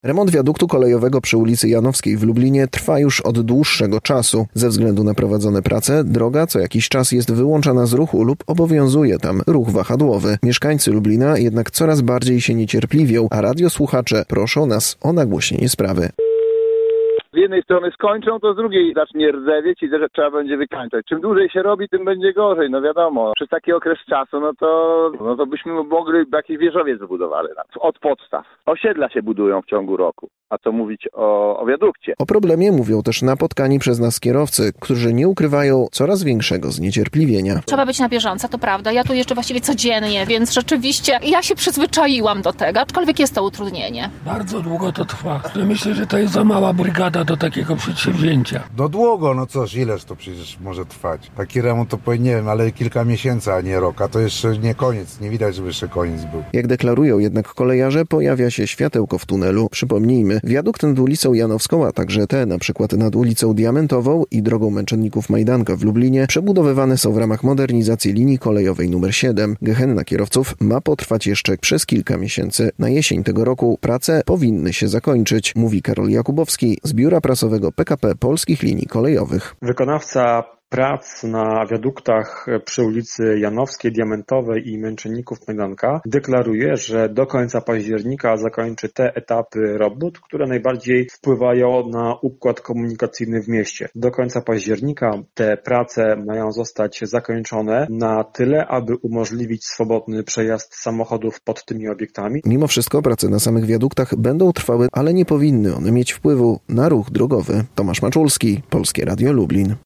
Remont wiaduktu kolejowego przy ulicy Janowskiej w Lublinie trwa już od dłuższego czasu. Ze względu na prowadzone prace, droga co jakiś czas jest wyłączana z ruchu lub obowiązuje tam ruch wahadłowy. Mieszkańcy Lublina jednak coraz bardziej się niecierpliwią, a radiosłuchacze proszą nas o nagłośnienie sprawy. Z jednej strony skończą, to z drugiej zacznie rdzewieć i że trzeba będzie wykańczać. Czym dłużej się robi, tym będzie gorzej, no wiadomo. Przez taki okres czasu, no to byśmy mogli jakiś wieżowiec zbudowali od podstaw. Osiedla się budują w ciągu roku. A co mówić o wiadukcie? O problemie mówią też napotkani przez nas kierowcy, którzy nie ukrywają coraz większego zniecierpliwienia. Trzeba być na bieżąco, to prawda. Ja tu jeżdżę właściwie codziennie, więc rzeczywiście ja się przyzwyczaiłam do tego, aczkolwiek jest to utrudnienie. Bardzo długo to trwa. Myślę, że to jest za mała brygada do takiego przedsięwzięcia. No długo, no cóż, ileż to przecież może trwać. Taki remont to powinien, nie wiem, ale kilka miesięcy, a nie rok, a to jeszcze nie koniec. Nie widać, żeby jeszcze koniec był. Jak deklarują jednak kolejarze, pojawia się światełko w tunelu. Przypomnijmy, wiadukt nad ulicą Janowską, a także te na przykład nad ulicą Diamentową i drogą Męczenników Majdanka w Lublinie przebudowywane są w ramach modernizacji linii kolejowej nr 7. Gehenna kierowców ma potrwać jeszcze przez kilka miesięcy. Na jesień tego roku prace powinny się zakończyć, mówi Karol Jakubowski z biura prasowego PKP Polskich Linii Kolejowych. Wykonawca prac na wiaduktach przy ulicy Janowskiej, Diamentowej i Męczenników Majdanka deklaruje, że do końca października zakończy te etapy robót, które najbardziej wpływają na układ komunikacyjny w mieście. Do końca października te prace mają zostać zakończone na tyle, aby umożliwić swobodny przejazd samochodów pod tymi obiektami. Mimo wszystko prace na samych wiaduktach będą trwały, ale nie powinny one mieć wpływu na ruch drogowy. Tomasz Maczulski, Polskie Radio Lublin.